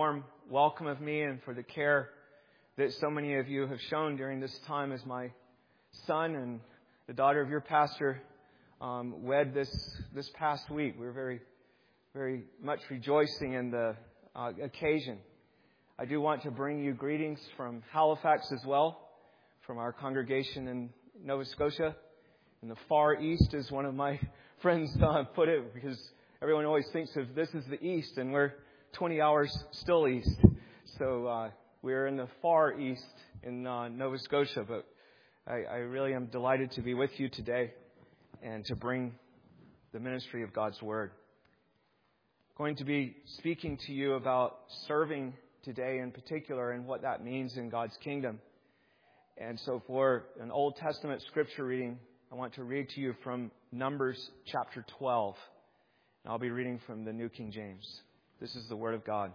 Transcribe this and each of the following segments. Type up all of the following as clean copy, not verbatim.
warm welcome of me and for the care that so many of you have shown during this time as my son and the daughter of your pastor wed this past week. We're very, very much rejoicing in the occasion. I do want to bring you greetings from Halifax as well, from our congregation in Nova Scotia, in the far east, as one of my friends put it, because everyone always thinks of this as the east, and we're 20 hours still east. So we're in the far east in Nova Scotia, but I really am delighted to be with you today and to bring the ministry of God's Word. I'm going to be speaking to you about serving today in particular and what that means in God's kingdom. And so for an Old Testament scripture reading, I want to read to you from Numbers chapter 12. And I'll be reading from the New King James. This is the Word of God.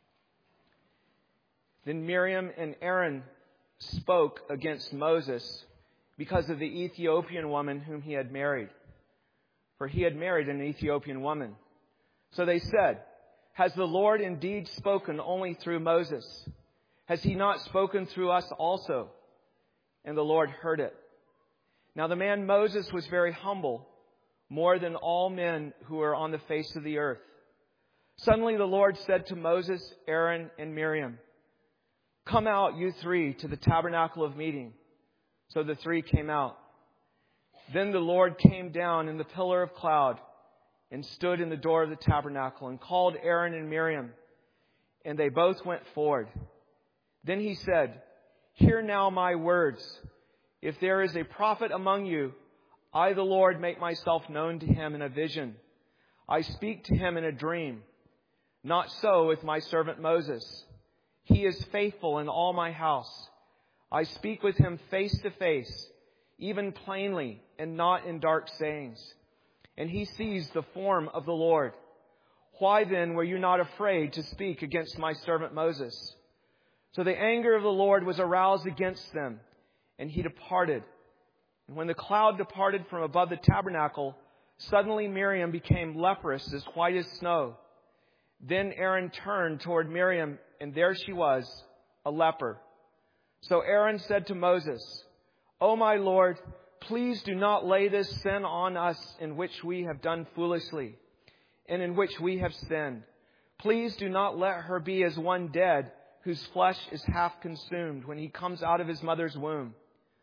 Then Miriam and Aaron spoke against Moses because of the Ethiopian woman whom he had married. For he had married an Ethiopian woman. So they said, "Has the Lord indeed spoken only through Moses? Has he not spoken through us also?" And the Lord heard it. Now the man Moses was very humble, more than all men who are on the face of the earth. Suddenly the Lord said to Moses, Aaron, and Miriam, "Come out, you three, to the tabernacle of meeting." So the three came out. Then the Lord came down in the pillar of cloud and stood in the door of the tabernacle and called Aaron and Miriam, and they both went forward. Then he said, "Hear now my words. If there is a prophet among you, I, the Lord, make myself known to him in a vision. I speak to him in a dream. Not so with my servant Moses. He is faithful in all my house. I speak with him face to face, even plainly and not in dark sayings. And he sees the form of the Lord. Why then were you not afraid to speak against my servant Moses?" So the anger of the Lord was aroused against them, and he departed. And when the cloud departed from above the tabernacle, suddenly Miriam became leprous, as white as snow. Then Aaron turned toward Miriam, and there she was, a leper. So Aaron said to Moses, "O my Lord, please do not lay this sin on us in which we have done foolishly, and in which we have sinned. Please do not let her be as one dead, whose flesh is half consumed when he comes out of his mother's womb."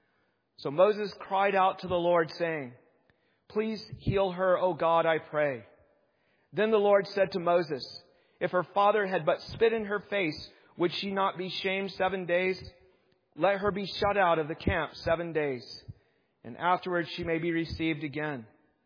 So Moses cried out to the Lord, saying, "Please heal her, O God, I pray." Then the Lord said to Moses, "If her father had but spit in her face, would she not be shamed 7 days? Let her be shut out of the camp 7 days, and afterwards she may be received again."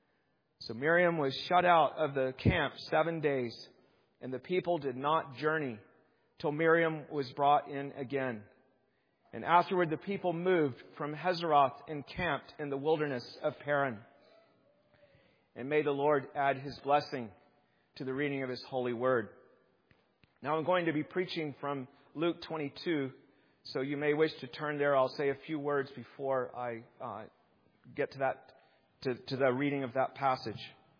So Miriam was shut out of the camp 7 days, and the people did not journey till Miriam was brought in again. And afterward the people moved from Hazeroth and camped in the wilderness of Paran. And may the Lord add his blessing to the reading of his holy word. Now I'm going to be preaching from Luke 22, so you may wish to turn there. I'll say a few words before I get to that, to the reading of that passage.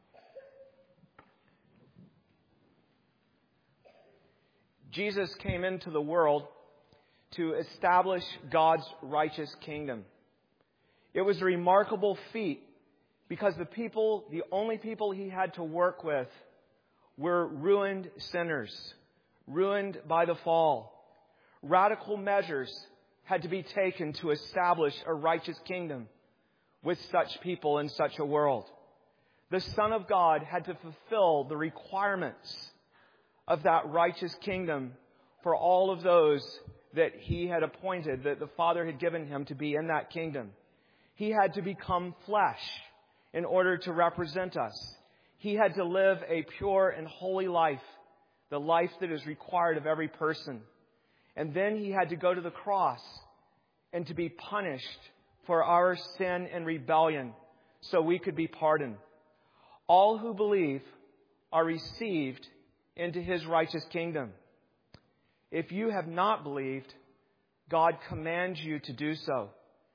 Jesus came into the world to establish God's righteous kingdom. It was a remarkable feat because the only people he had to work with were ruined sinners, ruined by the fall. Radical measures had to be taken to establish a righteous kingdom with such people in such a world. The Son of God had to fulfill the requirements of that righteous kingdom for all of those that he had appointed, that the Father had given him to be in that kingdom. He had to become flesh in order to represent us. He had to live a pure and holy life, the life that is required of every person. And then he had to go to the cross and to be punished for our sin and rebellion so we could be pardoned. All who believe are received into his righteous kingdom. If you have not believed, God commands you to do so.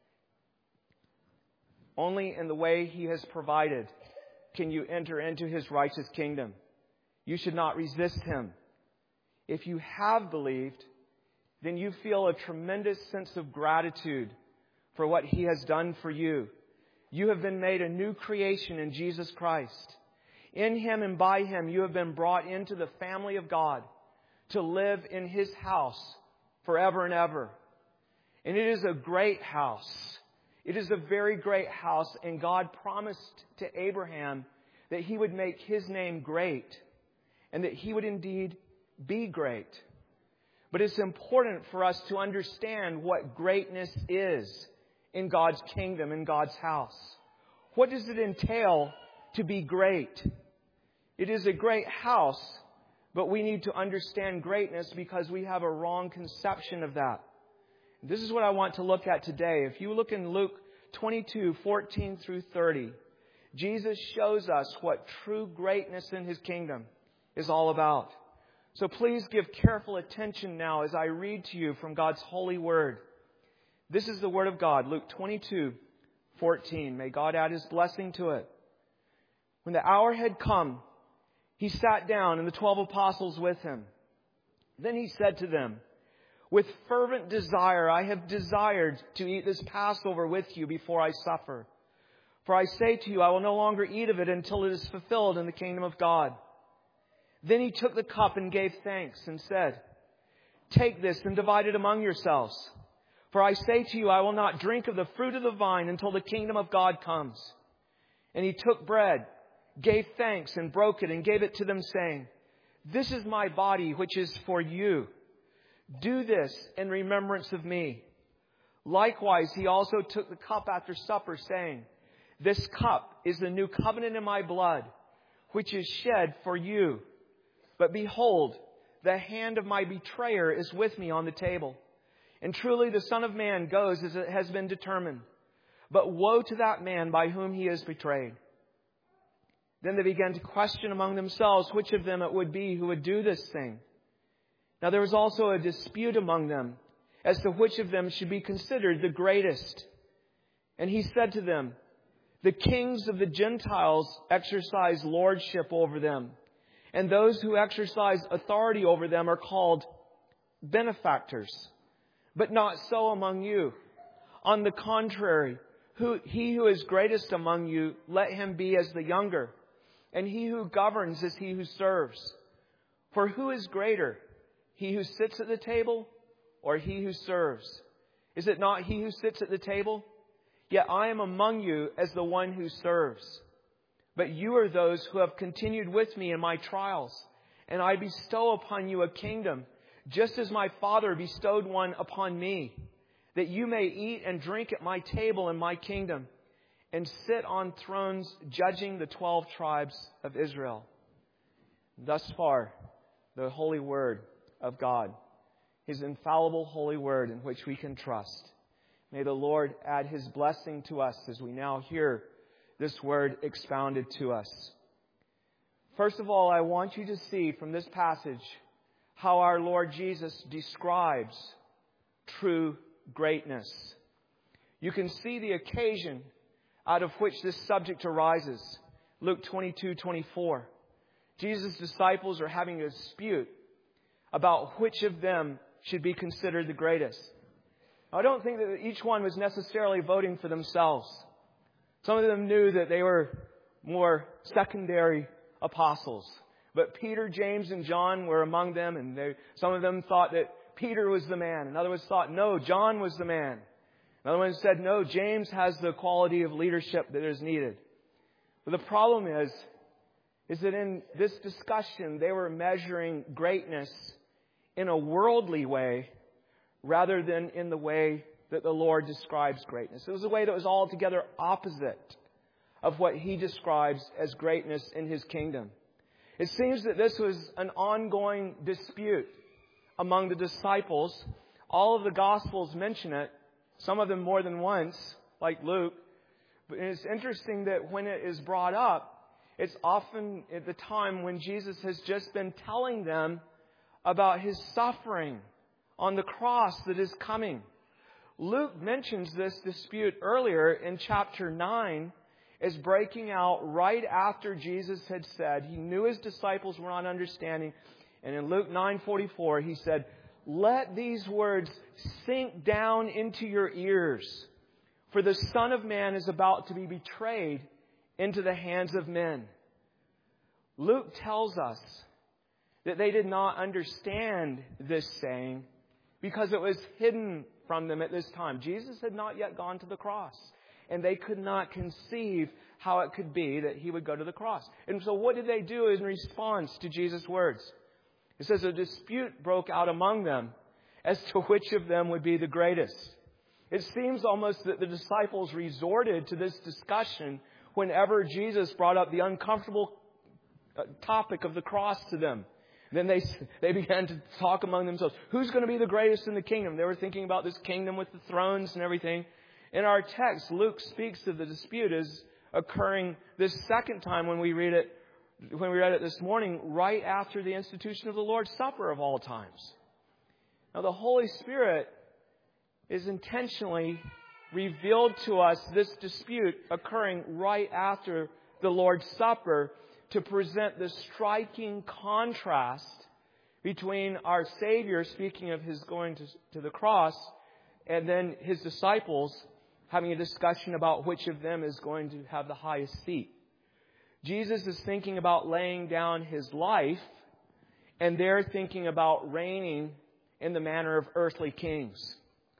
Only in the way he has provided can you enter into his righteous kingdom. You should not resist him. if you have believed, then you feel a tremendous sense of gratitude for what He has done for you. You have been made a new creation in Jesus Christ. In Him and by Him, you have been brought into the family of God to live in His house forever and ever. And it is a great house. It is a very great house. And God promised to Abraham that He would make His name great and that He would indeed be great. But it's important for us to understand what greatness is in God's kingdom, in God's house. What does it entail to be great? It is a great house, but we need to understand greatness because we have a wrong conception of that. This is what I want to look at today. If you look in Luke 22:14 through 30, Jesus shows us what true greatness in His kingdom is all about. So please give careful attention now as I read to you from God's holy word. This is the word of God, Luke 22:14. May God add His blessing to it. When the hour had come, He sat down and the 12 apostles with Him. Then He said to them, "With fervent desire I have desired to eat this Passover with you before I suffer. For I say to you, I will no longer eat of it until it is fulfilled in the kingdom of God." Then He took the cup and gave thanks and said, "Take this and divide it among yourselves. For I say to you, I will not drink of the fruit of the vine until the kingdom of God comes." And He took bread, gave thanks, and broke it, and gave it to them, saying, "This is my body, which is for you. Do this in remembrance of me." Likewise, He also took the cup after supper, saying, "This cup is the new covenant in my blood, which is shed for you. But behold, the hand of my betrayer is with me on the table. And truly the Son of Man goes as it has been determined. But woe to that man by whom He is betrayed." Then they began to question among themselves which of them it would be who would do this thing. Now there was also a dispute among them as to which of them should be considered the greatest. And He said to them, "The kings of the Gentiles exercise lordship over them, and those who exercise authority over them are called benefactors. But not so among you. On the contrary, he who is greatest among you, let him be as the younger, and he who governs as he who serves. For who is greater, he who sits at the table or he who serves? Is it not he who sits at the table? Yet I am among you as the one who serves. But you are those who have continued with me in my trials, and I bestow upon you a kingdom, just as my Father bestowed one upon me, that you may eat and drink at my table in my kingdom, and sit on thrones judging the 12 tribes of Israel." Thus far, the holy word of God, His infallible holy word in which we can trust. May the Lord add His blessing to us as we now hear this word expounded to us. First of all, I want you to see from this passage how our Lord Jesus describes true greatness. You can see the occasion out of which this subject arises. Luke 22:24. Jesus' disciples are having a dispute about which of them should be considered the greatest. I don't think that each one was necessarily voting for themselves. Some of them knew that they were more secondary apostles. But Peter, James, and John were among them, and some of them thought that Peter was the man. And others thought, no, John was the man. Another one said, no, James has the quality of leadership that is needed. But the problem is that in this discussion, they were measuring greatness in a worldly way rather than in the way that the Lord describes greatness. It was a way that was altogether opposite of what He describes as greatness in His kingdom. It seems that this was an ongoing dispute among the disciples. All of the Gospels mention it, some of them more than once, like Luke. But it's interesting that when it is brought up, it's often at the time when Jesus has just been telling them about His suffering on the cross that is coming. Luke mentions this dispute earlier in chapter 9 as breaking out right after Jesus had said He knew His disciples were not understanding. And in Luke 9:44, he said, "Let these words sink down into your ears, for the Son of Man is about to be betrayed into the hands of men." Luke tells us that they did not understand this saying because it was hidden from them at this time. Jesus had not yet gone to the cross, and they could not conceive how it could be that he would go to the cross. And so what did they do in response to Jesus' words? It says a dispute broke out among them as to which of them would be the greatest. It seems almost that the disciples resorted to this discussion whenever Jesus brought up the uncomfortable topic of the cross to them. Then they began to talk among themselves. Who's going to be the greatest in the kingdom? They were thinking about this kingdom with the thrones and everything. In our text, Luke speaks of the dispute as occurring this second time when we read it this morning, right after the institution of the Lord's Supper of all times. Now, the Holy Spirit is intentionally revealed to us this dispute occurring right after the Lord's Supper to present the striking contrast between our Savior speaking of his going to the cross and then his disciples having a discussion about which of them is going to have the highest seat. Jesus is thinking about laying down his life, and they're thinking about reigning in the manner of earthly kings.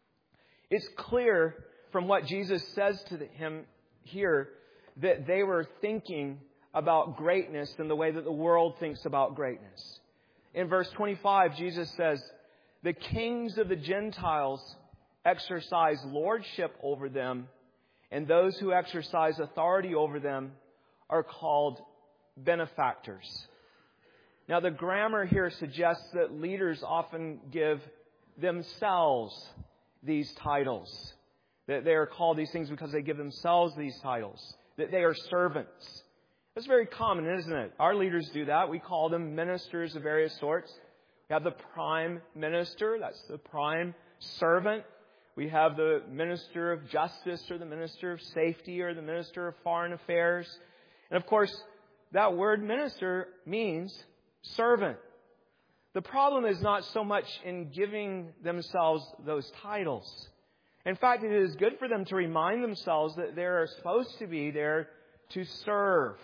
It's clear from what Jesus says to him here that they were thinking about greatness in the way that the world thinks about greatness. In verse 25, Jesus says, "The kings of the Gentiles exercise lordship over them, and those who exercise authority over them are called benefactors." Now, the grammar here suggests that leaders often give themselves these titles. That they are called these things because they give themselves these titles. That they are servants. That's very common, isn't it? Our leaders do that. We call them ministers of various sorts. We have the prime minister. That's the prime servant. We have the minister of justice or the minister of safety or the minister of foreign affairs. And of course, that word minister means servant. The problem is not so much in giving themselves those titles. In fact, it is good for them to remind themselves that they are supposed to be there to serve.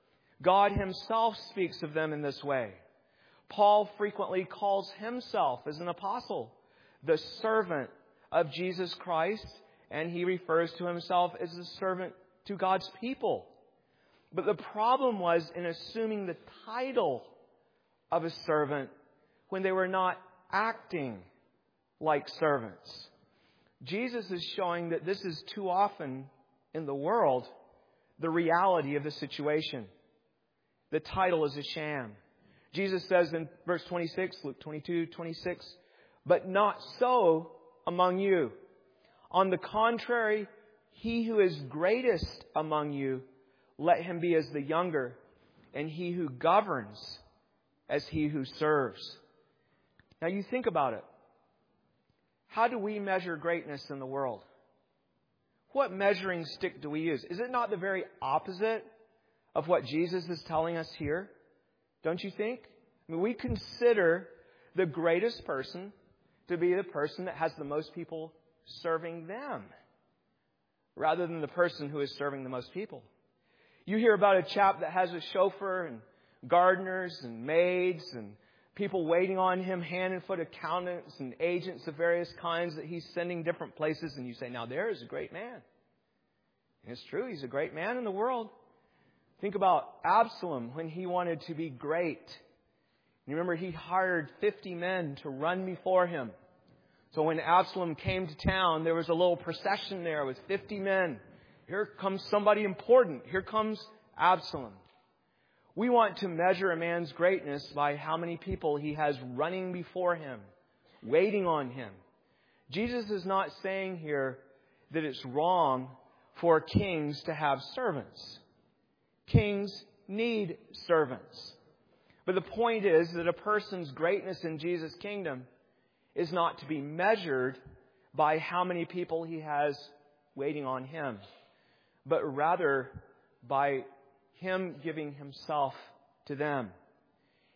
God himself speaks of them in this way. Paul frequently calls himself as an apostle the servant of Jesus Christ, and he refers to himself as a servant to God's people. But the problem was in assuming the title of a servant when they were not acting like servants. Jesus is showing that this is too often in the world the reality of the situation. The title is a sham. Jesus says in verse 26, Luke 22:26, "But not so among you. On the contrary, he who is greatest among you, let him be as the younger, and he who governs as he who serves." Now you think about it. How do we measure greatness in the world? What measuring stick do we use? Is it not the very opposite of what Jesus is telling us here? Don't you think? I mean, we consider the greatest person to be the person that has the most people serving them, rather than the person who is serving the most people. You hear about a chap that has a chauffeur and gardeners and maids and people waiting on him, hand and foot accountants and agents of various kinds that he's sending different places. And you say, now there is a great man. And it's true, he's a great man in the world. Think about Absalom when he wanted to be great. You remember he hired 50 men to run before him. So when Absalom came to town, there was a little procession there with 50 men. Here comes somebody important. Here comes Absalom. We want to measure a man's greatness by how many people he has running before him, waiting on him. Jesus is not saying here that it's wrong for kings to have servants. Kings need servants. But the point is that a person's greatness in Jesus' kingdom is not to be measured by how many people he has waiting on him, but rather by him giving himself to them.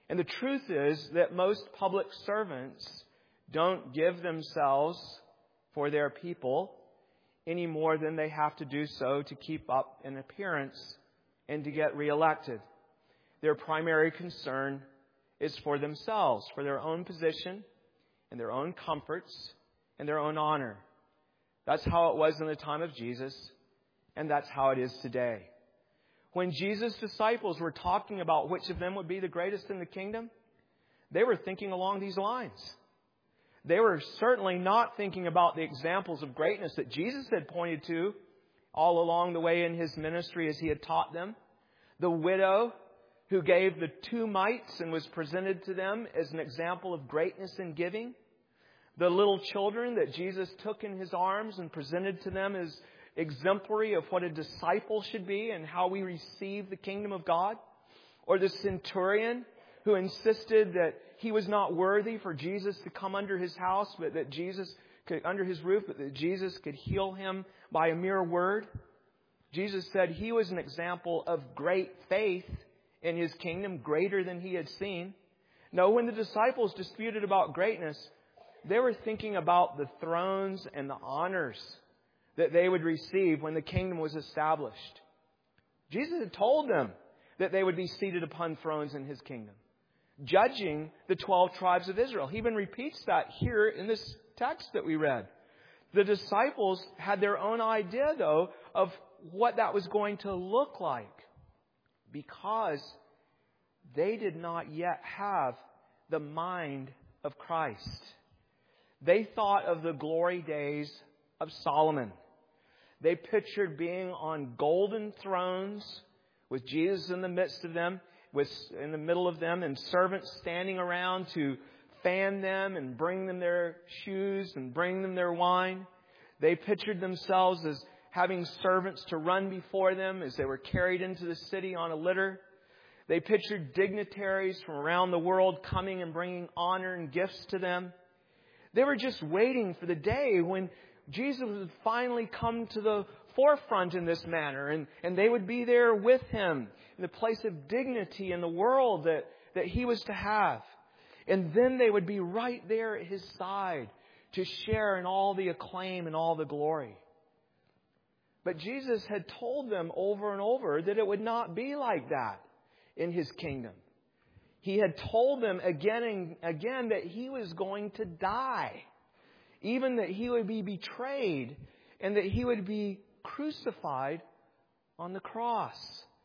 And the truth is that most public servants don't give themselves for their people any more than they have to do so to keep up an appearance and to get reelected. Their primary concern is for themselves, for their own position and their own comforts and their own honor. That's how it was in the time of Jesus, and that's how it is today. When Jesus' disciples were talking about which of them would be the greatest in the kingdom, they were thinking along these lines. They were certainly not thinking about the examples of greatness that Jesus had pointed to all along the way in His ministry as He had taught them. The widow who gave the 2 mites and was presented to them as an example of greatness in giving. The little children that Jesus took in His arms and presented to them as exemplary of what a disciple should be and how we receive the kingdom of God. Or the centurion who insisted that he was not worthy for Jesus to come under his house, but that Jesus could, under his roof, but that Jesus could heal him by a mere word. Jesus said he was an example of great faith in His kingdom, greater than he had seen. No, when the disciples disputed about greatness, they were thinking about the thrones and the honors that they would receive when the kingdom was established. Jesus had told them that they would be seated upon thrones in His kingdom, judging the 12 tribes of Israel. He even repeats that here in this text that we read. The disciples had their own idea, though, of what that was going to look like, because they did not yet have the mind of Christ. They thought of the glory days of Solomon. They pictured being on golden thrones with Jesus in the midst of them, in the middle of them, and servants standing around to fan them and bring them their shoes and bring them their wine. They pictured themselves as having servants to run before them as they were carried into the city on a litter. They pictured dignitaries from around the world coming and bringing honor and gifts to them. They were just waiting for the day when Jesus would finally come to the forefront in this manner, and they would be there with Him in the place of dignity in the world that He was to have. And then they would be right there at His side to share in all the acclaim and all the glory. But Jesus had told them over and over that it would not be like that in His kingdom. He had told them again and again that He was going to die. Even that He would be betrayed and that He would be crucified on the cross.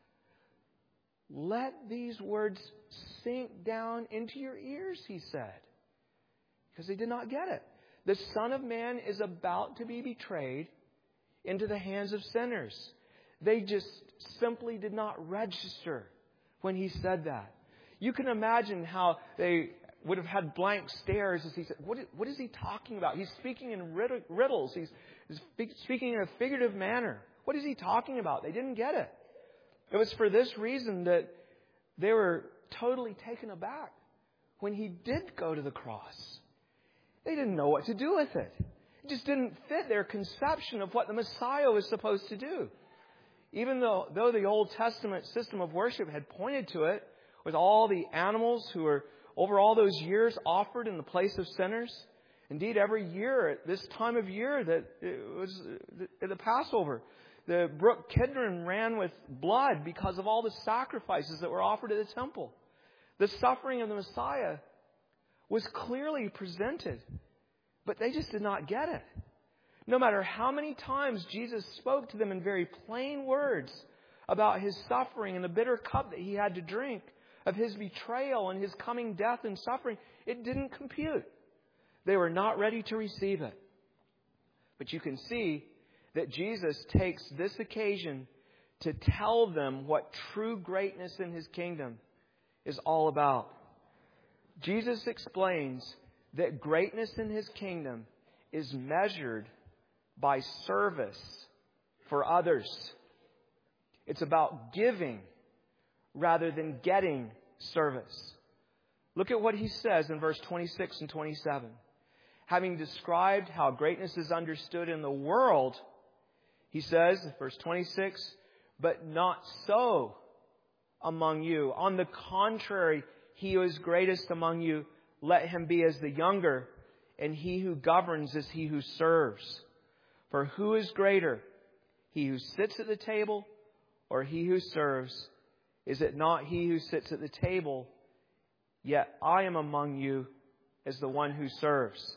Let these words sink down into your ears, He said. Because they did not get it. The Son of Man is about to be betrayed into the hands of sinners. They just simply did not register when He said that. You can imagine how they would have had blank stares as He said, what is He talking about? He's speaking in riddles. He's speaking in a figurative manner. What is He talking about? They didn't get it. It was for this reason that they were totally taken aback when He did go to the cross. They didn't know what to do with it. It just didn't fit their conception of what the Messiah was supposed to do. Even though the Old Testament system of worship had pointed to it, with all the animals who were over all those years offered in the place of sinners. Indeed, every year at this time of year that it was the Passover, the brook Kidron ran with blood because of all the sacrifices that were offered at the temple. The suffering of the Messiah was clearly presented, but they just did not get it. No matter how many times Jesus spoke to them in very plain words about His suffering and the bitter cup that He had to drink, of His betrayal and His coming death and suffering, it didn't compute. They were not ready to receive it. But you can see that Jesus takes this occasion to tell them what true greatness in His kingdom is all about. Jesus explains that greatness in His kingdom is measured by service for others. It's about giving rather than getting service. Look at what He says in verse 26 and 27. Having described how greatness is understood in the world, He says, verse 26, but not so among you. On the contrary, he who is greatest among you, let him be as the younger, and he who governs as he who serves. For who is greater, he who sits at the table or he who serves? Is it not he who sits at the table? Yet I am among you as the one who serves.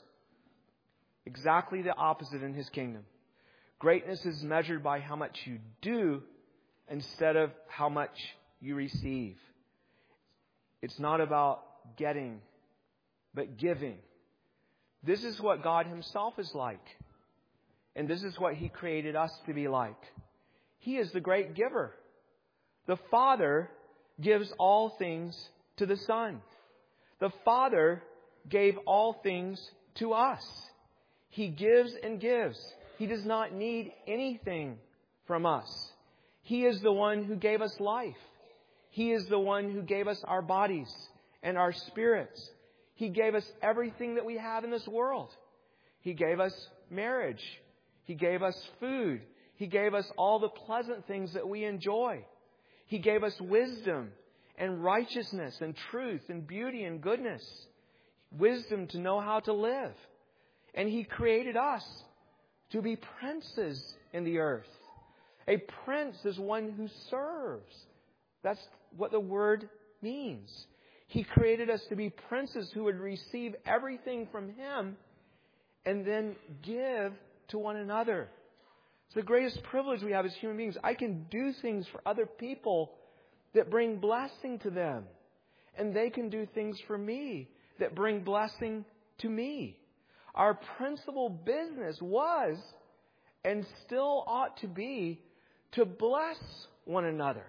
Exactly the opposite in his kingdom. Greatness is measured by how much you do instead of how much you receive. It's not about getting, but giving. This is what God himself is like. And this is what he created us to be like. He is the great giver. The Father gives all things to the Son. The Father gave all things to us. He gives and gives. He does not need anything from us. He is the one who gave us life. He is the one who gave us our bodies and our spirits. He gave us everything that we have in this world. He gave us marriage. He gave us food. He gave us all the pleasant things that we enjoy. He gave us wisdom and righteousness and truth and beauty and goodness. Wisdom to know how to live. And He created us to be princes in the earth. A prince is one who serves. That's what the word means. He created us to be princes who would receive everything from Him and then give to one another. It's the greatest privilege we have as human beings. I can do things for other people that bring blessing to them. And they can do things for me that bring blessing to me. Our principal business was and still ought to be to bless one another,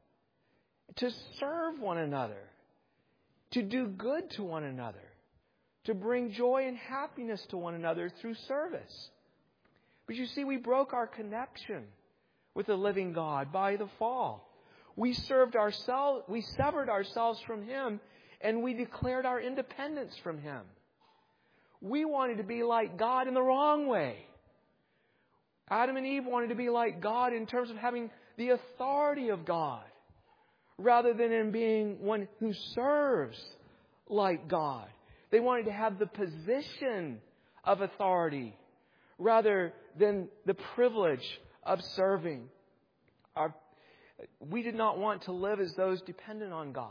to serve one another, to do good to one another, to bring joy and happiness to one another through service. But you see, we broke our connection with the living God by the fall. We severed ourselves from Him, and we declared our independence from Him. We wanted to be like God in the wrong way. Adam and Eve wanted to be like God in terms of having the authority of God, rather than in being one who serves like God. They wanted to have the position of authority rather than the privilege of serving. We did not want to live as those dependent on God.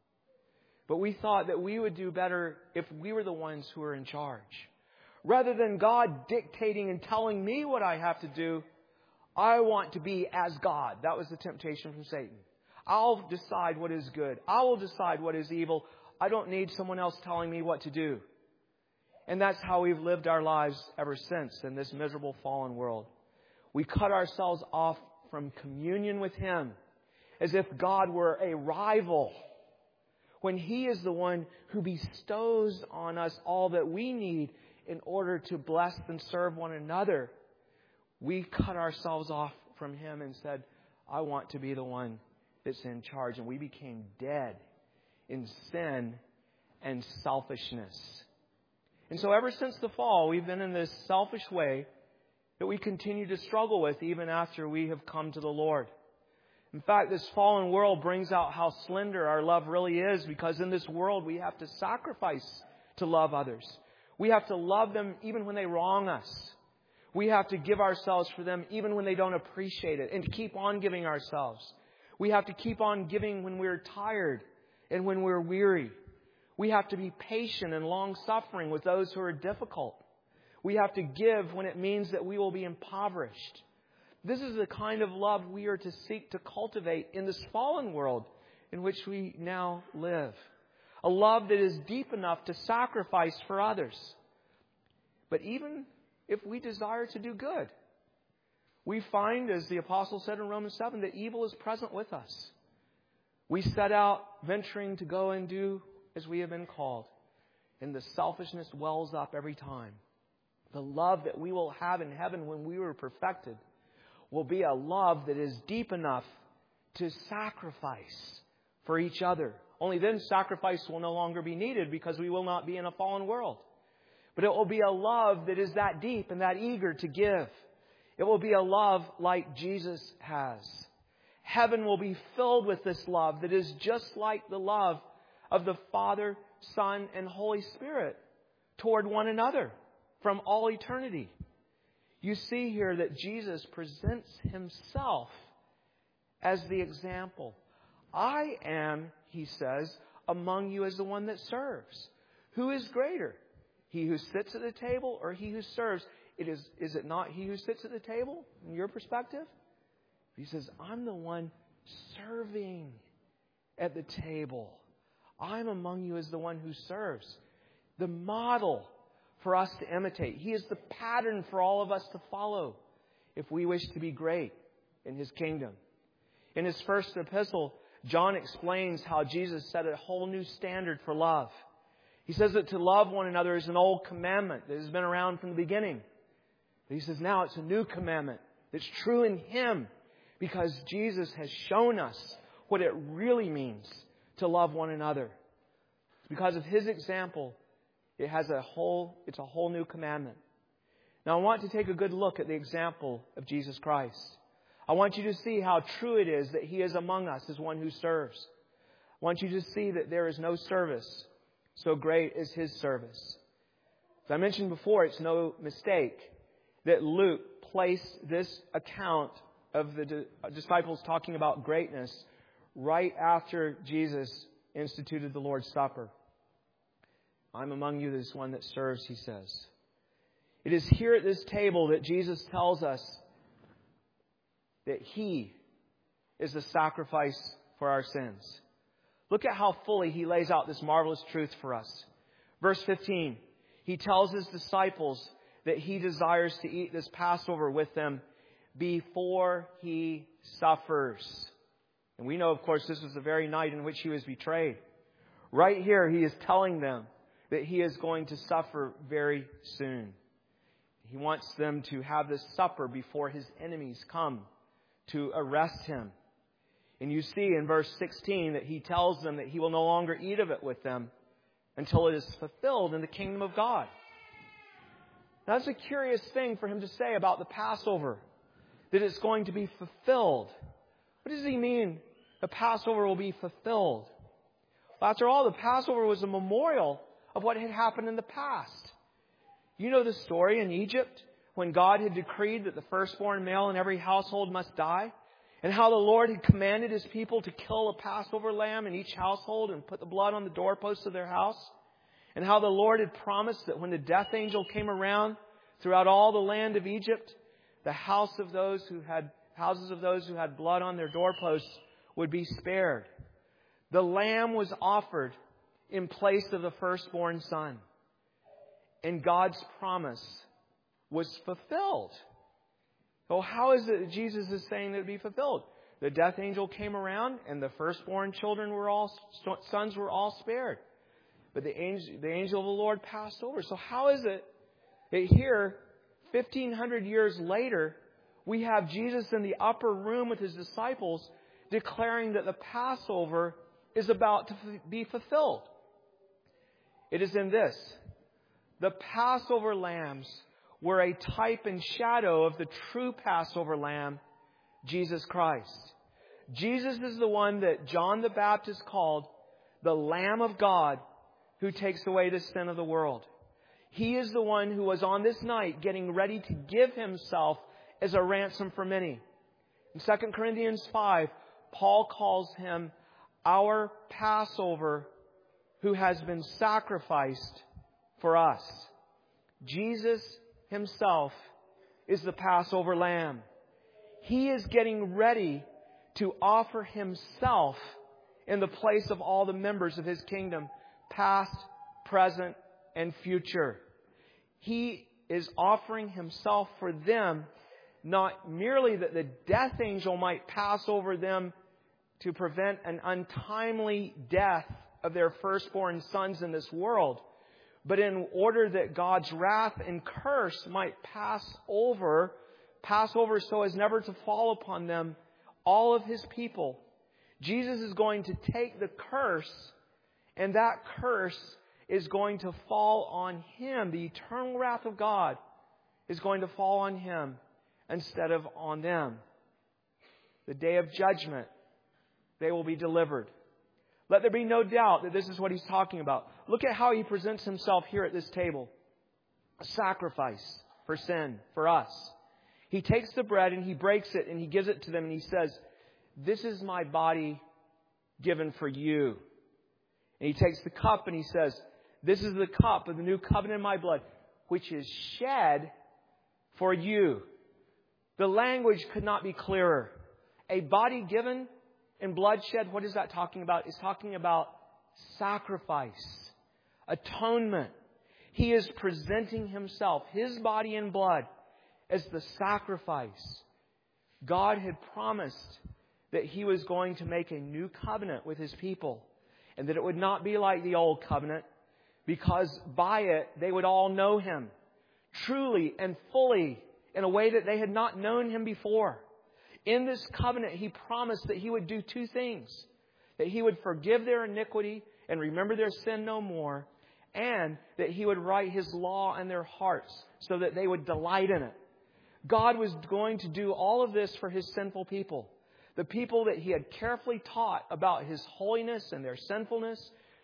But we thought that we would do better if we were the ones who were in charge. Rather than God dictating and telling me what I have to do, I want to be as God. That was the temptation from Satan. I'll decide what is good. I will decide what is evil. I don't need someone else telling me what to do. And that's how we've lived our lives ever since in this miserable fallen world. We cut ourselves off from communion with Him as if God were a rival, when He is the one who bestows on us all that we need in order to bless and serve one another. We cut ourselves off from Him and said, I want to be the one that's in charge. And we became dead in sin and selfishness. And so ever since the fall, we've been in this selfish way that we continue to struggle with even after we have come to the Lord. In fact, this fallen world brings out how slender our love really is, because in this world we have to sacrifice to love others. We have to love them even when they wrong us. We have to give ourselves for them even when they don't appreciate it, and to keep on giving ourselves. We have to keep on giving when we're tired and when we're weary. We have to be patient and long-suffering with those who are difficult. We have to give when it means that we will be impoverished. This is the kind of love we are to seek to cultivate in this fallen world in which we now live. A love that is deep enough to sacrifice for others. But even if we desire to do good, we find, as the Apostle said in Romans 7, that evil is present with us. We set out venturing to go and do as we have been called, and the selfishness wells up every time. The love that we will have in heaven when we are perfected will be a love that is deep enough to sacrifice for each other. Only then sacrifice will no longer be needed, because we will not be in a fallen world. But it will be a love that is that deep and that eager to give. It will be a love like Jesus has. Heaven will be filled with this love that is just like the love of the Father, Son, and Holy Spirit toward one another from all eternity. You see here that Jesus presents Himself as the example. I am, He says, among you as the one that serves. Who is greater? He who sits at the table or he who serves? Is it not he who sits at the table in your perspective? He says, I'm the one serving at the table. I'm among you as the one who serves. The model for us to imitate. He is the pattern for all of us to follow if we wish to be great in His kingdom. In his first epistle, John explains how Jesus set a whole new standard for love. He says that to love one another is an old commandment that has been around from the beginning. But he says now it's a new commandment that's true in Him because Jesus has shown us what it really means to love one another. Because of His example, it's a whole new commandment. Now I want to take a good look at the example of Jesus Christ. I want you to see how true it is that He is among us as one who serves. I want you to see that there is no service so great as His service. As I mentioned before, it's no mistake that Luke placed this account of the disciples talking about greatness right after Jesus instituted the Lord's Supper. I'm among you as one that serves, He says. It is here at this table that Jesus tells us that He is the sacrifice for our sins. Look at how fully He lays out this marvelous truth for us. Verse 15, He tells His disciples that He desires to eat this Passover with them before He suffers. And we know, of course, this was the very night in which He was betrayed. Right here, He is telling them that He is going to suffer very soon. He wants them to have this supper before His enemies come to arrest Him. And you see in verse 16 that He tells them that He will no longer eat of it with them until it is fulfilled in the kingdom of God. Now, that's a curious thing for Him to say about the Passover, that it's going to be fulfilled. What does He mean the Passover will be fulfilled? Well, after all, the Passover was a memorial of what had happened in the past. You know the story in Egypt when God had decreed that the firstborn male in every household must die, and how the Lord had commanded His people to kill a Passover lamb in each household and put the blood on the doorposts of their house, and how the Lord had promised that when the death angel came around throughout all the land of Egypt, the houses of those who had blood on their doorposts would be spared. The lamb was offered in place of the firstborn son. And God's promise was fulfilled. So how is it that Jesus is saying that it would be fulfilled? The death angel came around and the firstborn sons were all spared. But the angel of the Lord passed over. So how is it that here, 1,500 years later, we have Jesus in the upper room with His disciples declaring that the Passover is about to be fulfilled? It is in this. The Passover lambs were a type and shadow of the true Passover lamb, Jesus Christ. Jesus is the one that John the Baptist called the Lamb of God who takes away the sin of the world. He is the one who was on this night getting ready to give Himself as a ransom for many. In 2 Corinthians 5, Paul calls Him our Passover who has been sacrificed for us. Jesus Himself is the Passover lamb. He is getting ready to offer Himself in the place of all the members of His kingdom, past, present, and future. He is offering Himself for them, not merely that the death angel might pass over them to prevent an untimely death of their firstborn sons in this world, but in order that God's wrath and curse might pass over so as never to fall upon them, all of His people. Jesus is going to take the curse, and that curse is going to fall on Him. The eternal wrath of God is going to fall on Him instead of on them. The day of judgment, they will be delivered. Let there be no doubt that this is what he's talking about. Look at how he presents himself here at this table. A sacrifice for sin, for us. He takes the bread and he breaks it and he gives it to them and he says, "This is my body given for you." And he takes the cup and he says, "This is the cup of the new covenant in my blood, which is shed for you." The language could not be clearer. A body given and bloodshed, what is that talking about? It's talking about sacrifice, atonement. He is presenting himself, his body and blood, as the sacrifice. God had promised that he was going to make a new covenant with his people, and that it would not be like the old covenant, because by it they would all know him truly and fully in a way that they had not known him before. In this covenant, he promised that he would do two things. That he would forgive their iniquity and remember their sin no more. And that he would write his law in their hearts so that they would delight in it. God was going to do all of this for his sinful people. The people that he had carefully taught about his holiness and their sinfulness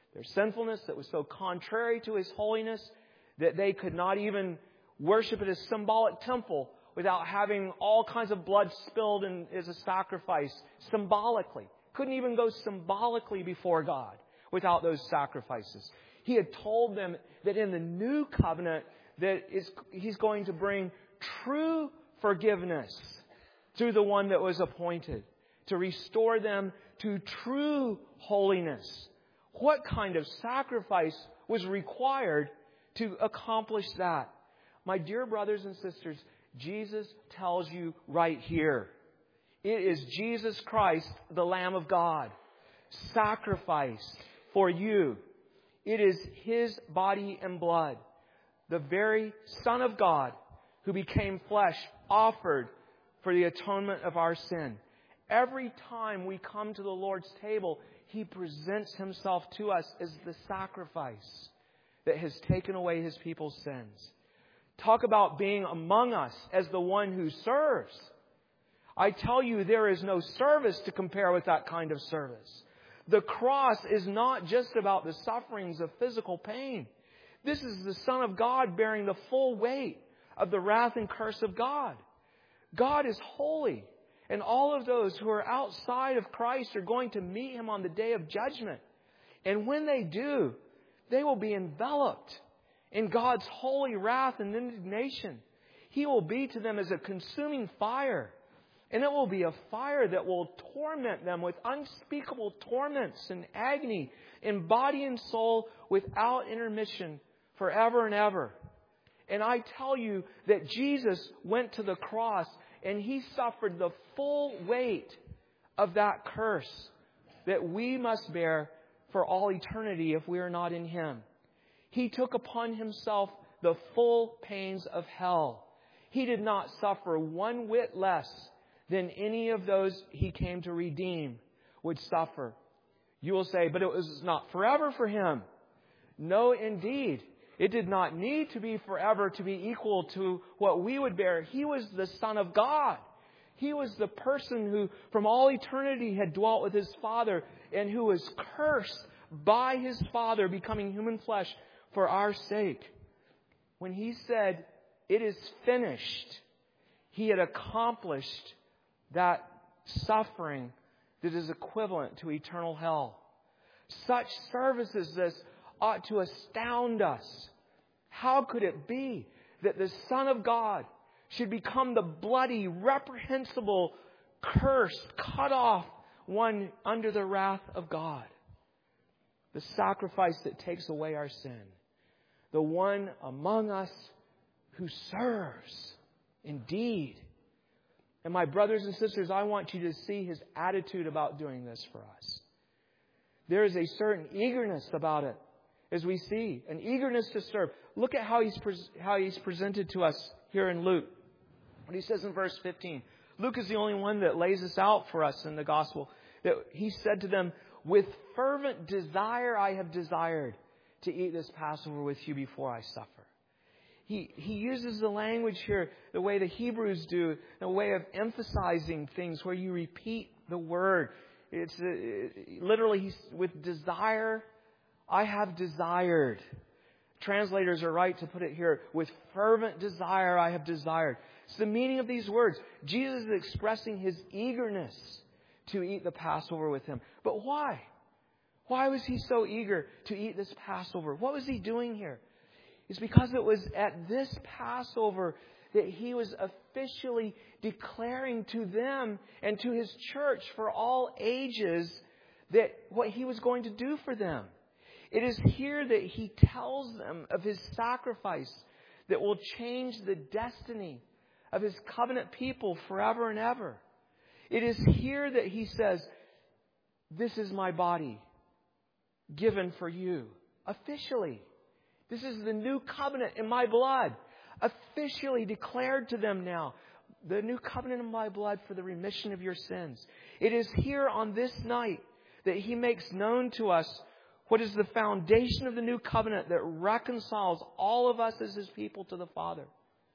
that was so contrary to his holiness that they could not even worship at a symbolic temple without having all kinds of blood spilled as a sacrifice symbolically. Couldn't even go symbolically before God without those sacrifices. He had told them that in the new covenant that he's going to bring true forgiveness through the one that was appointed to restore them to true holiness. What kind of sacrifice was required to accomplish that? My dear brothers and sisters, Jesus tells you right here. It is Jesus Christ, the Lamb of God, sacrificed for you. It is his body and blood, the very Son of God who became flesh, offered for the atonement of our sin. Every time we come to the Lord's table, he presents himself to us as the sacrifice that has taken away his people's sins. Talk about being among us as the one who serves. I tell you, there is no service to compare with that kind of service. The cross is not just about the sufferings of physical pain. This is the Son of God bearing the full weight of the wrath and curse of God. God is holy, and all of those who are outside of Christ are going to meet him on the day of judgment. And when they do, they will be enveloped in God's holy wrath and indignation. He will be to them as a consuming fire. And it will be a fire that will torment them with unspeakable torments and agony in body and soul without intermission forever and ever. And I tell you that Jesus went to the cross and he suffered the full weight of that curse that we must bear for all eternity if we are not in him. He took upon himself the full pains of hell. He did not suffer one whit less than any of those he came to redeem would suffer. You will say, but it was not forever for him. No, indeed. It did not need to be forever to be equal to what we would bear. He was the Son of God. He was the person who from all eternity had dwelt with his Father and who was cursed by his Father becoming human flesh for our sake. When he said, "It is finished," he had accomplished that suffering that is equivalent to eternal hell. Such service as this ought to astound us. How could it be that the Son of God should become the bloody, reprehensible, cursed, cut off one under the wrath of God? The sacrifice that takes away our sin. The one among us who serves indeed. And my brothers and sisters, I want you to see his attitude about doing this for us. There is a certain eagerness about it, as we see, an eagerness to serve. Look at how he's presented to us here in Luke. What he says in verse 15. Luke is the only one that lays this out for us in the gospel. That he said to them, "With fervent desire I have desired to eat this Passover with you before I suffer." He uses the language here the way the Hebrews do, the way of emphasizing things where you repeat the word It's literally, he's with desire, I have desired. Translators are right to put it here, with fervent desire I have desired. It's the meaning of these words. Jesus is expressing his eagerness to eat the Passover with him. But why? Why was he so eager to eat this Passover? What was he doing here? It's because it was at this Passover that he was officially declaring to them and to his church for all ages that what he was going to do for them. It is here that he tells them of his sacrifice that will change the destiny of his covenant people forever and ever. It is here that he says, this is my body given for you. Officially. This is the new covenant in my blood. Officially declared to them now. The new covenant in my blood for the remission of your sins. It is here on this night that he makes known to us what is the foundation of the new covenant that reconciles all of us as his people to the Father.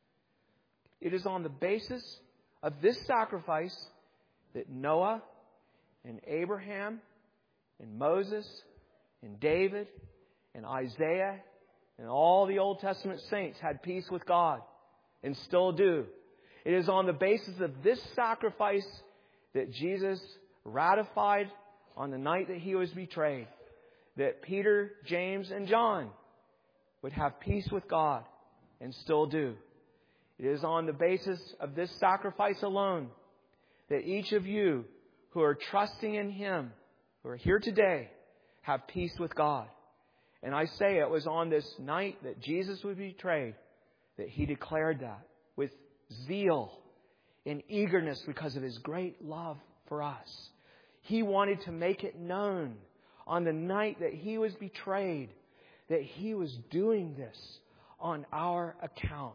It is on the basis of this sacrifice that Noah and Abraham and Moses and David and Isaiah and all the Old Testament saints had peace with God and still do. It is on the basis of this sacrifice that Jesus ratified on the night that he was betrayed, that Peter, James, and John would have peace with God and still do. It is on the basis of this sacrifice alone that each of you who are trusting in him, who are here today, have peace with God. And I say it was on this night that Jesus was betrayed that he declared that with zeal and eagerness because of his great love for us. He wanted to make it known on the night that he was betrayed that he was doing this on our account.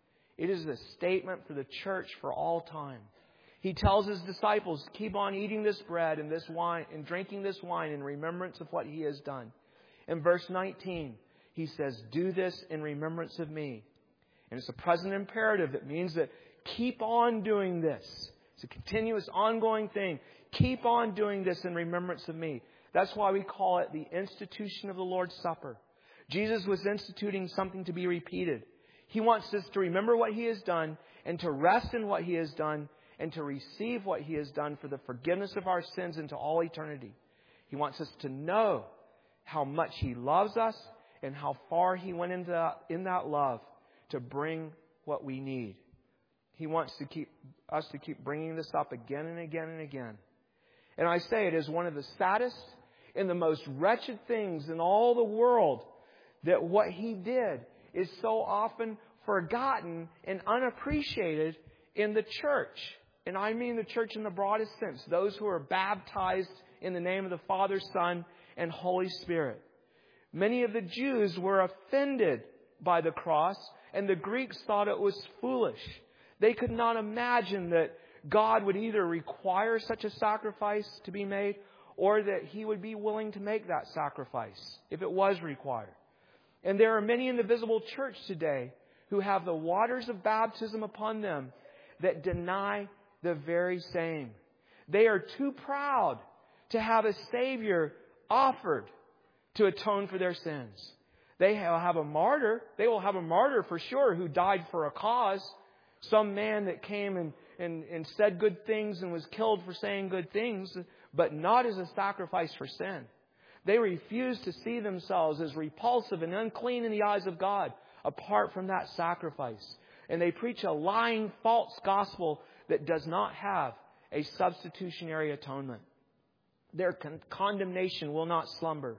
It is a statement for the church for all time. He tells his disciples, keep on eating this bread and this wine and drinking this wine in remembrance of what he has done. In verse 19, he says, do this in remembrance of me. And it's a present imperative that means that keep on doing this. It's a continuous, ongoing thing. Keep on doing this in remembrance of me. That's why we call it the institution of the Lord's Supper. Jesus was instituting something to be repeated. He wants us to remember what he has done and to rest in what he has done and to receive what he has done for the forgiveness of our sins into all eternity. He wants us to know how much he loves us and how far he went in that love to bring what we need. He wants us to keep bringing this up again and again and again. And I say it is one of the saddest and the most wretched things in all the world that what he did is so often forgotten and unappreciated in the church. And I mean the church in the broadest sense. Those who are baptized in the name of the Father, Son, and Holy Spirit. Many of the Jews were offended by the cross, and the Greeks thought it was foolish. They could not imagine that God would either require such a sacrifice to be made or that he would be willing to make that sacrifice if it was required. And there are many in the visible church today who have the waters of baptism upon them that deny the very same. They are too proud to have a Savior offered to atone for their sins. They will have a martyr. They will have a martyr for sure who died for a cause. Some man that came and said good things and was killed for saying good things, but not as a sacrifice for sin. They refuse to see themselves as repulsive and unclean in the eyes of God apart from that sacrifice. And they preach a lying, false gospel that does not have a substitutionary atonement. Their condemnation will not slumber.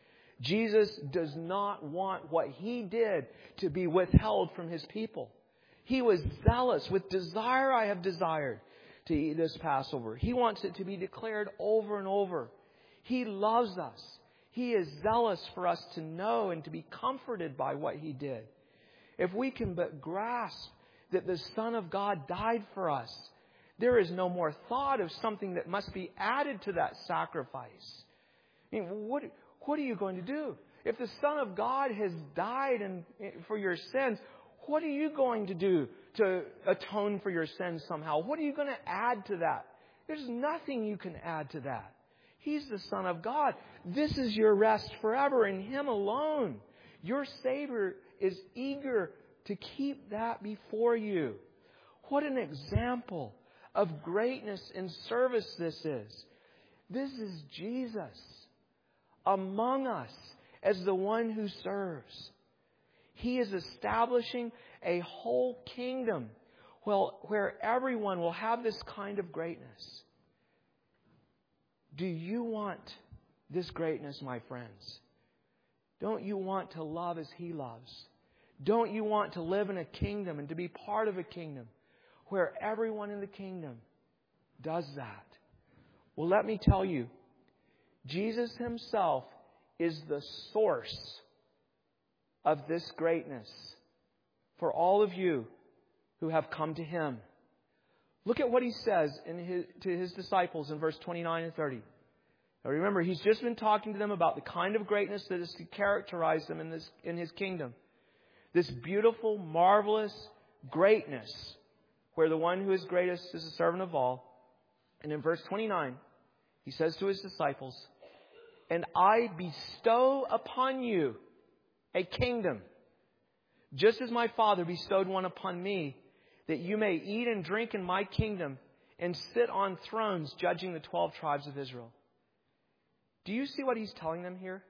Jesus does not want what he did to be withheld from his people. He was zealous. With desire I have desired to eat this Passover. He wants it to be declared over and over. He loves us. He is zealous for us to know and to be comforted by what he did. If we can but grasp that the Son of God died for us, there is no more thought of something that must be added to that sacrifice. I mean, what are you going to do? If the Son of God has died for your sins, what are you going to do to atone for your sins somehow? What are you going to add to that? There's nothing you can add to that. He's the Son of God. This is your rest forever in Him alone. Your Savior is eager to keep that before you. What an example of greatness and service this is. This is Jesus among us as the one who serves. He is establishing a whole kingdom where everyone will have this kind of greatness. Do you want this greatness, my friends? Don't you want to love as He loves? Don't you want to live in a kingdom and to be part of a kingdom where everyone in the kingdom does that? Well, let me tell you, Jesus Himself is the source of this greatness for all of you who have come to Him. Look at what He says to His disciples in verse 29 and 30. Now remember, He's just been talking to them about the kind of greatness that is to characterize them in His kingdom. This beautiful, marvelous greatness, where the one who is greatest is the servant of all. And in verse 29, He says to His disciples, "And I bestow upon you a kingdom, just as my Father bestowed one upon me, that you may eat and drink in my kingdom and sit on thrones judging the 12 tribes of Israel." Do you see what He's telling them here?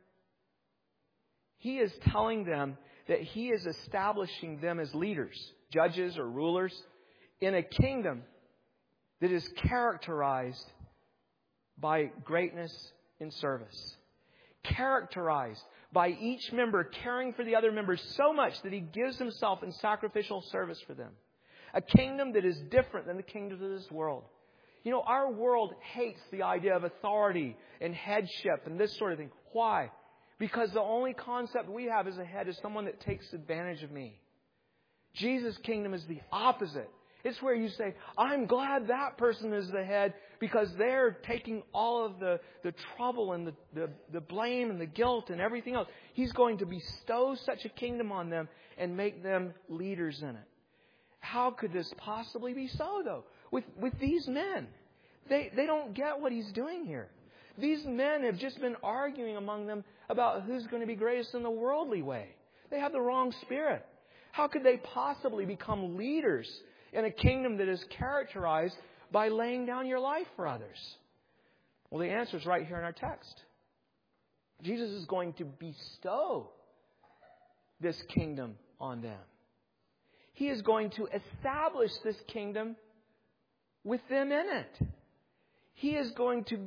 He is telling them that He is establishing them as leaders, judges or rulers, in a kingdom that is characterized by greatness in service. Characterized by each member caring for the other members so much that He gives Himself in sacrificial service for them. A kingdom that is different than the kingdoms of this world. You know, our world hates the idea of authority and headship and this sort of thing. Why? Because the only concept we have as a head is someone that takes advantage of me. Jesus' kingdom is the opposite. It's where you say, I'm glad that person is the head because they're taking all of the trouble and the blame and the guilt and everything else. He's going to bestow such a kingdom on them and make them leaders in it. How could this possibly be so, though? With these men, they don't get what He's doing here. These men have just been arguing among them about who's going to be greatest in the worldly way. They have the wrong spirit. How could they possibly become leaders in a kingdom that is characterized by laying down your life for others? Well, the answer is right here in our text. Jesus is going to bestow this kingdom on them. He is going to establish this kingdom with them in it. He is going to,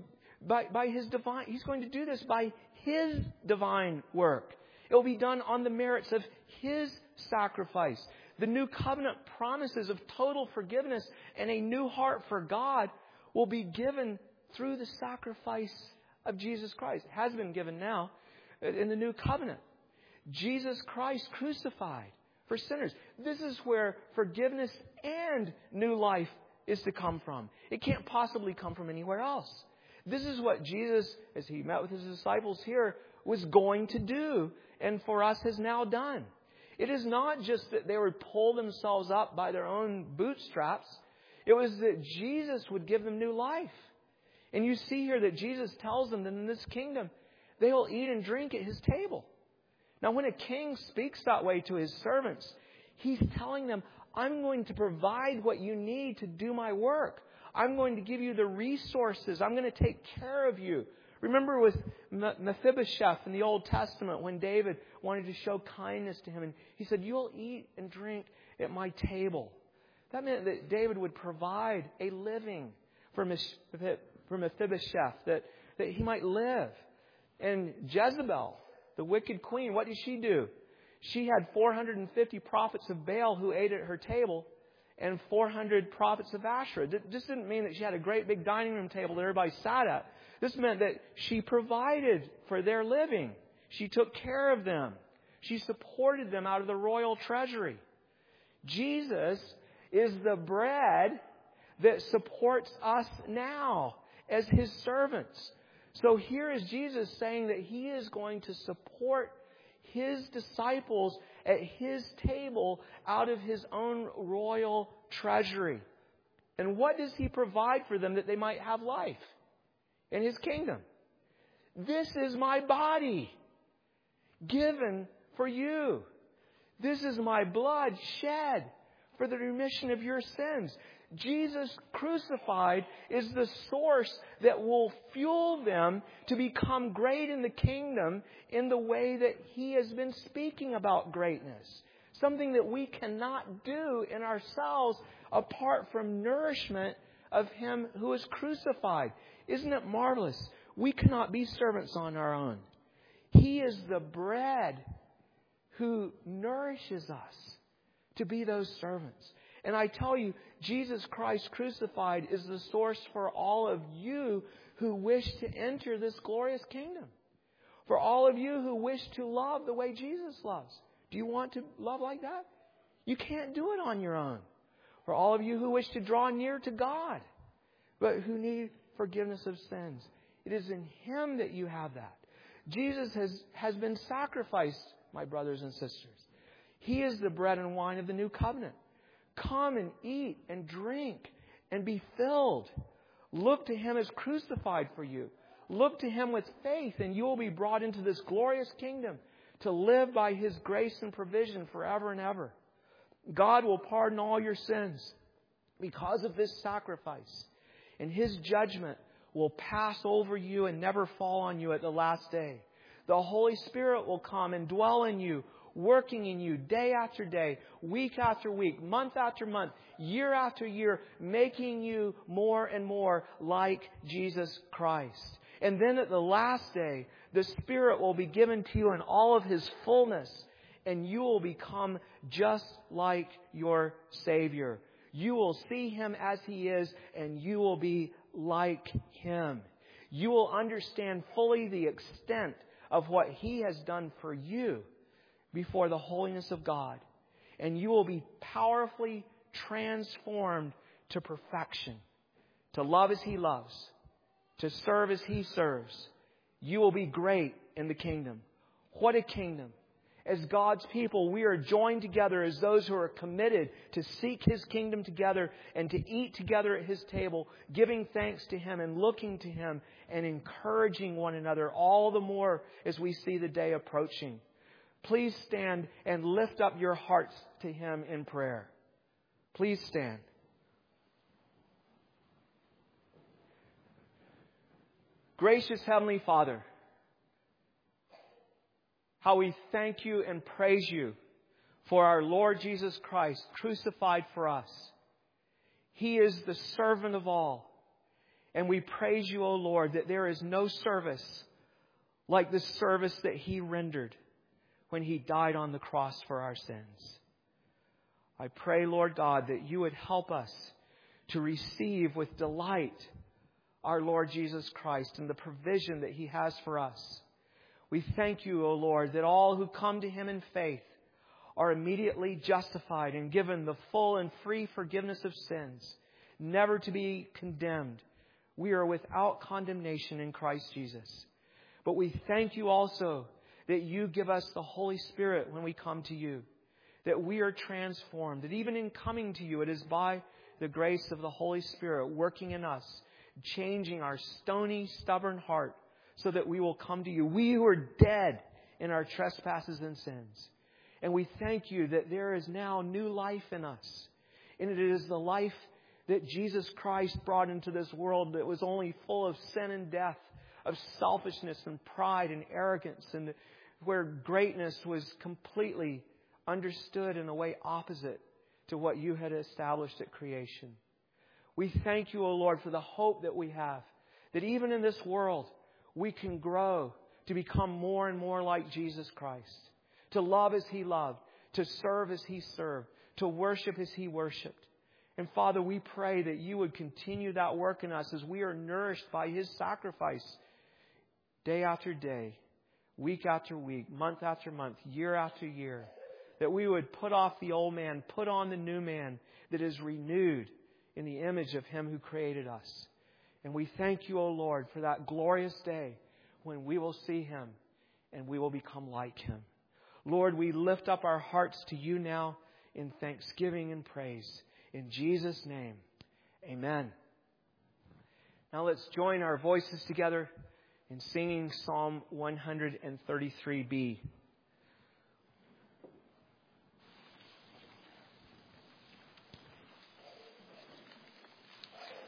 He's going to do this by His divine work. It will be done on the merits of His sacrifice. The new covenant promises of total forgiveness and a new heart for God will be given through the sacrifice of Jesus Christ. It has been given now in the new covenant. Jesus Christ crucified for sinners. This is where forgiveness and new life is to come from. It can't possibly come from anywhere else. This is what Jesus, as He met with His disciples here, was going to do and for us has now done. It is not just that they would pull themselves up by their own bootstraps. It was that Jesus would give them new life. And you see here that Jesus tells them that in this kingdom, they will eat and drink at His table. Now, when a king speaks that way to his servants, he's telling them, I'm going to provide what you need to do my work. I'm going to give you the resources. I'm going to take care of you. Remember with Mephibosheth in the Old Testament when David wanted to show kindness to him. And he said, you'll eat and drink at my table. That meant that David would provide a living for Mephibosheth, that he might live. And Jezebel, the wicked queen, what did she do? She had 450 prophets of Baal who ate at her table and 400 prophets of Asherah. This didn't mean that she had a great big dining room table that everybody sat at. This meant that she provided for their living. She took care of them. She supported them out of the royal treasury. Jesus is the bread that supports us now as His servants. So here is Jesus saying that He is going to support His disciples at His table out of His own royal treasury. And what does He provide for them that they might have life in His kingdom? This is my body given for you. This is my blood shed for the remission of your sins. Jesus crucified is the source that will fuel them to become great in the kingdom in the way that He has been speaking about greatness. Something that we cannot do in ourselves apart from nourishment of Him who is crucified. Isn't it marvelous? We cannot be servants on our own. He is the bread who nourishes us to be those servants. And I tell you, Jesus Christ crucified is the source for all of you who wish to enter this glorious kingdom. For all of you who wish to love the way Jesus loves. Do you want to love like that? You can't do it on your own. For all of you who wish to draw near to God, but who need forgiveness of sins. It is in Him that you have that. Jesus has been sacrificed, my brothers and sisters. He is the bread and wine of the new covenant. Come and eat and drink and be filled. Look to Him as crucified for you. Look to Him with faith, and you will be brought into this glorious kingdom to live by His grace and provision forever and ever. God will pardon all your sins because of this sacrifice. And His judgment will pass over you and never fall on you at the last day. The Holy Spirit will come and dwell in you, working in you day after day, week after week, month after month, year after year, making you more and more like Jesus Christ. And then at the last day, the Spirit will be given to you in all of His fullness, and you will become just like your Savior. You will see Him as He is, and you will be like Him. You will understand fully the extent of what He has done for you before the holiness of God. And you will be powerfully transformed to perfection, to love as He loves, to serve as He serves. You will be great in the kingdom. What a kingdom! As God's people, we are joined together as those who are committed to seek His kingdom together and to eat together at His table, giving thanks to Him and looking to Him and encouraging one another all the more as we see the day approaching. Please stand and lift up your hearts to Him in prayer. Please stand. Gracious Heavenly Father, how we thank You and praise You for our Lord Jesus Christ crucified for us. He is the servant of all. And we praise You, O Lord, that there is no service like the service that He rendered when He died on the cross for our sins. I pray, Lord God, that You would help us to receive with delight our Lord Jesus Christ and the provision that He has for us. We thank You, O Lord, that all who come to Him in faith are immediately justified and given the full and free forgiveness of sins, never to be condemned. We are without condemnation in Christ Jesus. But we thank You also that You give us the Holy Spirit when we come to You, that we are transformed, that even in coming to You, it is by the grace of the Holy Spirit working in us, changing our stony, stubborn heart so that we will come to You. We who are dead in our trespasses and sins. And we thank You that there is now new life in us. And it is the life that Jesus Christ brought into this world that was only full of sin and death, of selfishness and pride and arrogance, and where greatness was completely understood in a way opposite to what You had established at creation. We thank You, O Lord, for the hope that we have, that even in this world, we can grow to become more and more like Jesus Christ, to love as He loved, to serve as He served, to worship as He worshipped. And Father, we pray that You would continue that work in us as we are nourished by His sacrifice day after day, week after week, month after month, year after year. That we would put off the old man, put on the new man that is renewed in the image of Him who created us. And we thank You, O Lord, for that glorious day when we will see Him and we will become like Him. Lord, we lift up our hearts to You now in thanksgiving and praise. In Jesus' name, amen. Now let's join our voices together in singing Psalm 133b.